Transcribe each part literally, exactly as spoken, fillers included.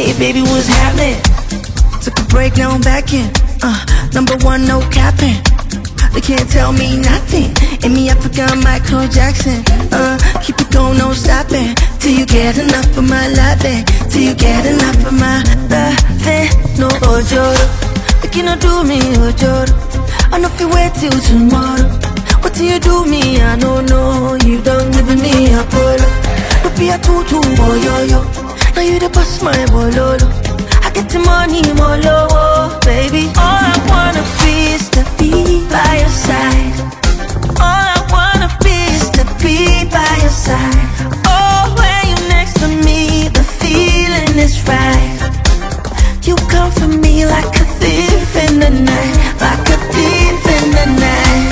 Hey baby, what's happening? Took a break, now I'm back in. Uh, number one, no capping. They can't tell me nothing. In me, African Michael Jackson. Uh, keep it going, no stopping. Till you get enough of my loving. Till you get enough of my loving. No ojoro, like you don't do me ojoro. I know if you wait till tomorrow. What do you do me? I don't know. You don't give me a polo. Don't be a tutu boy yo yo. Now you the boss, my bololo. I get the money more low, baby. All I wanna be is to be by your side. All I wanna be is to be by your side. Oh, when you next to me, the feeling is right. You come for me like a thief in the night, like a thief in the night.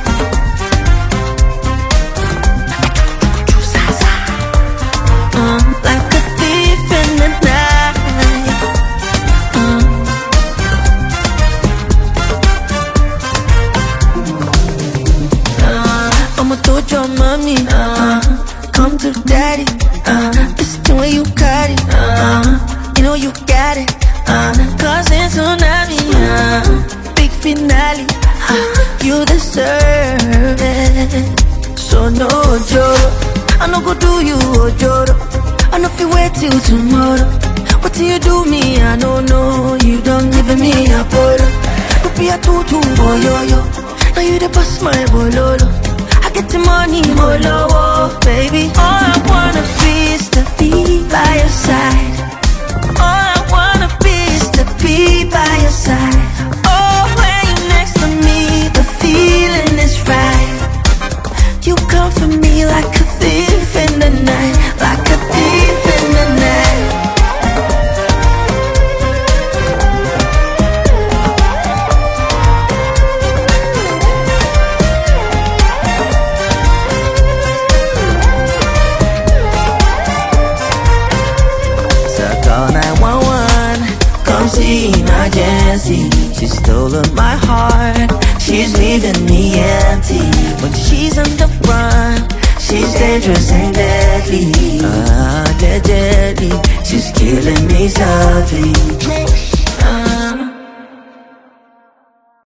Uh, like a thief in the night. Uh. Uh, I'ma told your mommy, uh, come to daddy. Uh, this is the way you got it. Uh, you know you got it. Uh, causing tsunami, uh, big finale. Uh, you deserve it. So no joro, I no go do you ojoro. I know if you wait till tomorrow. What do you do me? I don't know. You don't give me a photo. Don't be a tutu boy yo yo. Now you the boss, my bololo. I get the money more low, baby. All I wanna be is to be by your side. All I wanna be is to be by your side. Oh, when you next to me, the feeling is right. You come for me like a thief in the night, like a thief in the night. So call nine one one, come see emergency. She stole my heart, she's leaving me empty. When she's on the run, she's dangerous and deadly. Ah, dead, deadly. She's killing me softly.